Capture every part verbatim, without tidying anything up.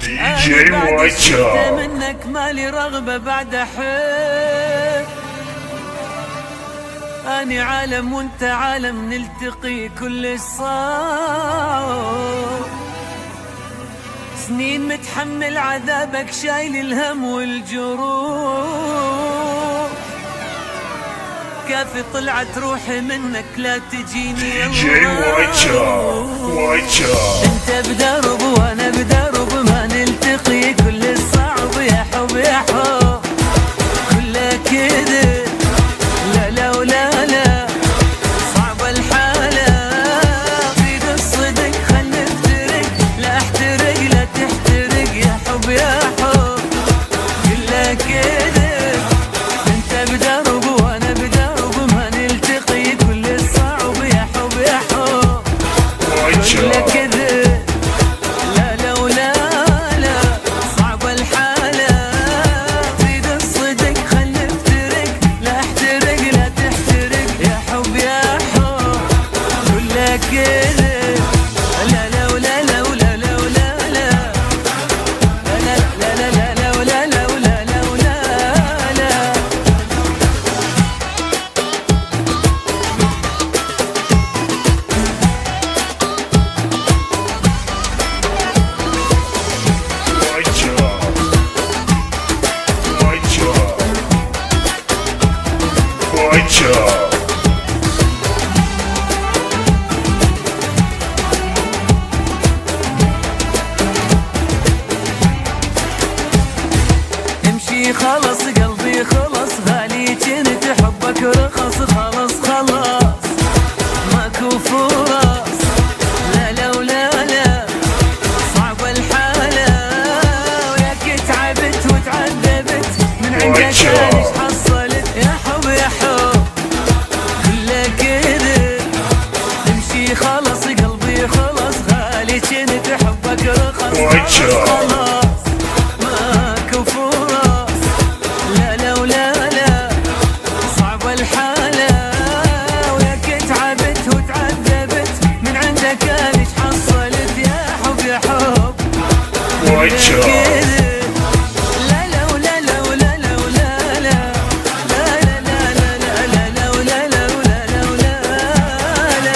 دي جي واتشا. منك مالي رغبة بعد أحب، أني عالم وانت عالم نلتقي كل الصعب، سنين متحمل عذابك شايل الهم والجروح، كافي طلعت روحي منك لا تجيني. دي جي واتشا واتشا. انت بدرب وانا بدرب ما نلتقي كل الصعب، يا حب يا حب كله كذب، لا لا ولا لا صعبة الحالة، صيد الصدق خل نفترق، لا احترق لا تحترق، يا حب يا حب كله كذب. انت بدرب وانا بدرب ما نلتقي كل الصعب، يا حب يا حب كله كذب، لا لا ولا لا صعبة الحالة، صيد الصدق خل نفترق، لا احترق لا تحترق، يا حب يا حب كله كذب، لا لا ولا لا ولا لا ولا لا لا لا لا لا ولا لا ولا لا ولا لا. واتشا واتشا واتشا. امشي خلص قلبي خلص، غالي جنت حبك رخص، خلص خلاص ماكو فرص، لا لا ولا لا صعبة الحالة، وياك تعبت وتعذبت من عندك ليش حصلت، يا حب يا حب كله كذب. امشي خلص قلبي خلص، غالي جنت حبك رخص، واتشا. خلاص ماكو فرص، لا لا ولا لا صعبة الحالة، وياك تعبت وتعذبت من عندك ليش حصلت، يا حب يا حب واتشا. كذب، لا لا ولا لا ولا لا ولا لا لا لا لا لا لا لا ولا لا ولا لا ولا لا.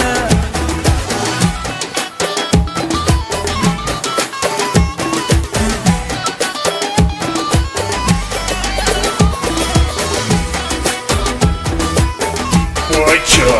واتشا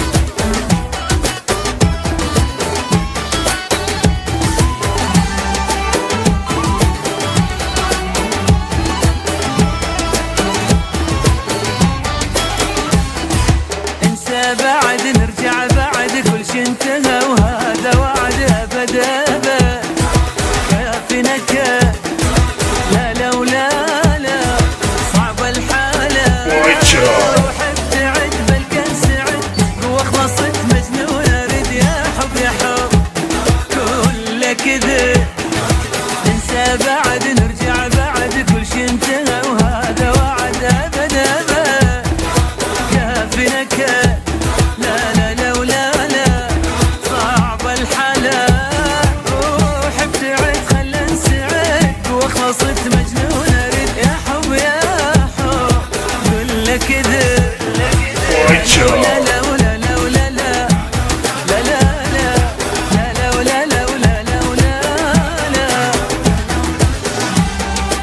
انسى بعد نرجع بعد كل شي انتهى، وهذا وعد ابد ابد كافي نكد، لا لا ولا لا صعبة الحالة، واتشا. روح ابتعد بل كان سعد، قوة خلصت مجنون اريد، يا حب يا حب كله كذب. انسى بعد نرجع بعد كل شي انتهى، وهذا وعد ابد ابد كافي نكد، لا لا لا ولا لا صعبة الحالة، روح ابتعد خل انسعد، وخلصت مجنون اريد، يا حب يا حب كله كذب. واتشا لا لا ولا لا ولا لا لا لا لا لا لا ولا لا ولا لا ولا لا.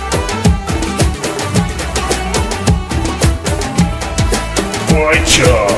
واتشا.